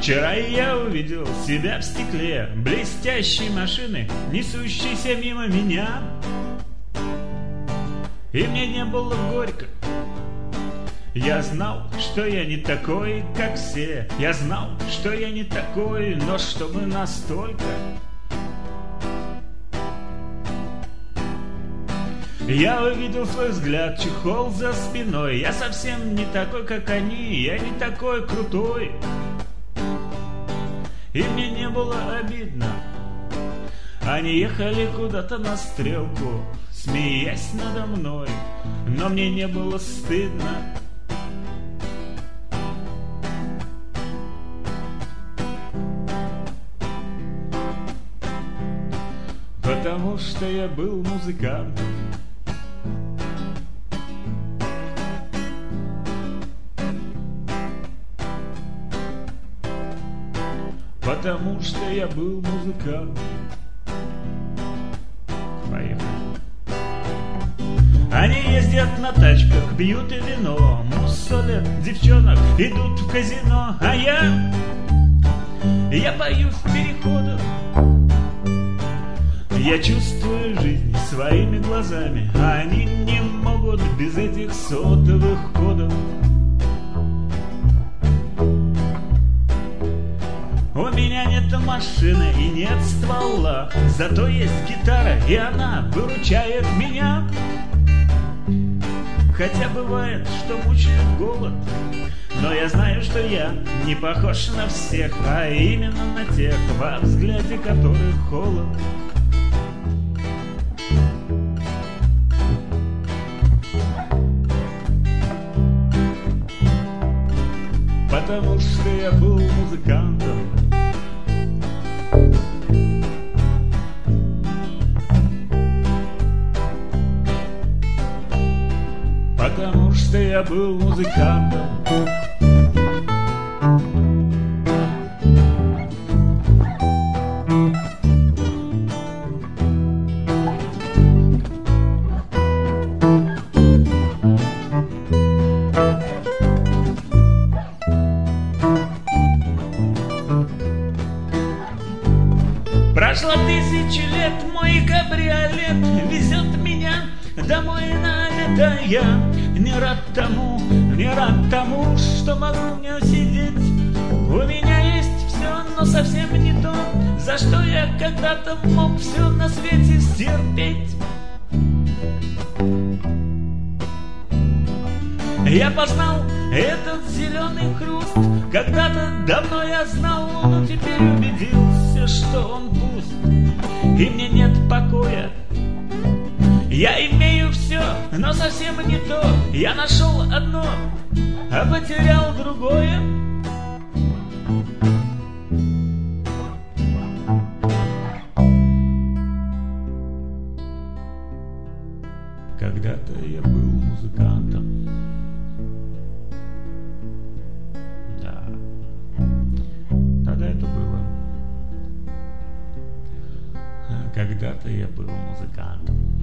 Вчера я увидел себя в стекле блестящей машины, несущейся мимо меня. И мне не было горько. Я знал, что я не такой, как все. Я знал, что я не такой, но чтобы настолько. Я увидел свой взгляд, чехол за спиной. Я совсем не такой, как они. Я не такой крутой. И мне не было обидно. Они ехали куда-то на стрелку, смеясь надо мной, но мне не было стыдно. Потому что я был музыкантом. Потому что я был музыкантом. Поехали. Они ездят на тачках, пьют и вино, мусолят девчонок, идут в казино. А я пою в переходах. Я чувствую жизнь своими глазами, а они не могут без этих сотовых кодов. У меня нет машины и нет ствола, зато есть гитара, и она выручает меня. Хотя бывает, что мучает голод, но я знаю, что я не похож на всех, а именно на тех, во взгляде которых холод. Потому что я был музыкантом. Потому что я был музыкантом. Прошло 1000 лет, мой кабриолет везет меня домой на лето. Я не рад тому, что могу не усидеть. У меня есть все, но совсем не то, за что я когда-то мог все на свете стерпеть. Я познал этот зеленый хруст, когда-то давно я знал, но теперь убедился, что он пуст. И мне нет покоя. Я имею все, но совсем не то. Я нашел одно, а потерял другое. Когда-то я был музыкантом. Да, тогда это было. Когда-то я был музыкантом.